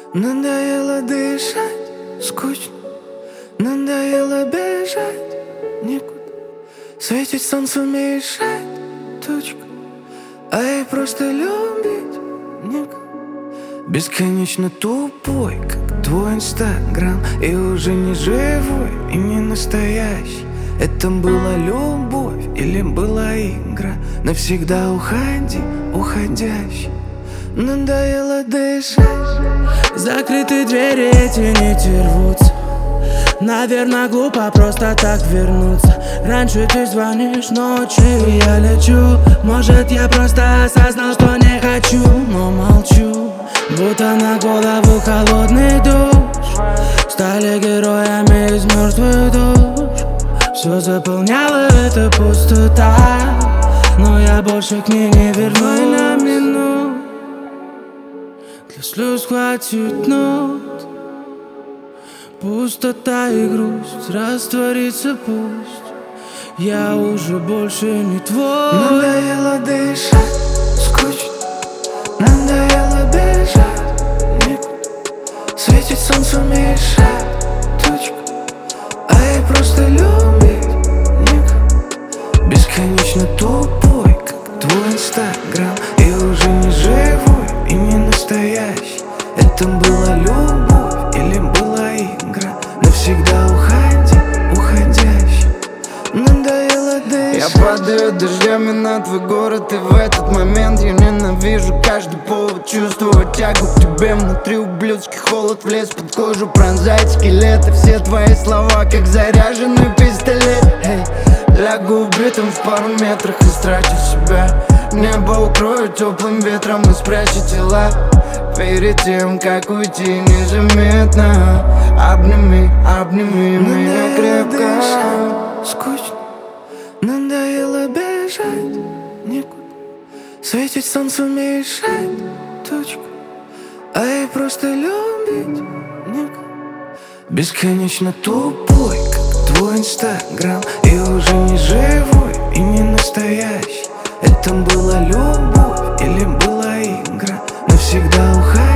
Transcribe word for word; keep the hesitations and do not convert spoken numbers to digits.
Надоело дышать, скучно. Надоело бежать никуда. Светить солнцу мешает точка, а ей просто любить некого. Бесконечно тупой, как твой инстаграм, и уже не живой и не настоящий. Это была любовь или была игра? Навсегда уходи, уходящий. Надоело дышать. Закрытые двери, эти нити рвутся. Наверное, глупо просто так вернуться. Раньше ты звонишь ночью, я лечу. Может, я просто осознал, что не хочу, но молчу. Будто на голову холодный душ. Стали героями из мертвых душ. Все заполняла эта пустота, но я больше к ней не вернусь. На минут для слез хватит нот. Пустота и грусть растворится пусть. Я уже больше не твой. Надоело дышать, скучно. Надоело бежать никуда. Светить солнцу мешает точка, а ей просто любить некого. Бесконечно тупой, как твой инстаграм, и уже не живой и не настоящий. Это была любовь или была игра? Навсегда уходи, уходящий. Надоело дышать. Я падаю дождями на твой город, и в этот момент я ненавижу каждый повод чувствовать тягу к тебе. Внутри ублюдский холод влез под кожу, пронзает скелеты. Все твои слова, как заряженный пистолет. Эй, лягу убитым в пару метрах, истратив себя. Небо укроет теплым ветром и спрячет тела. Перед тем, как уйти незаметно, обними, обними меня крепко. Скучно. Надоело бежать никуда. Светить солнцу мешает точка, а ей просто любить некого. Бесконечно тупой, как твой инстаграм, и уже не живой и не настоящий. Это была любовь или была игра? Навсегда уходи.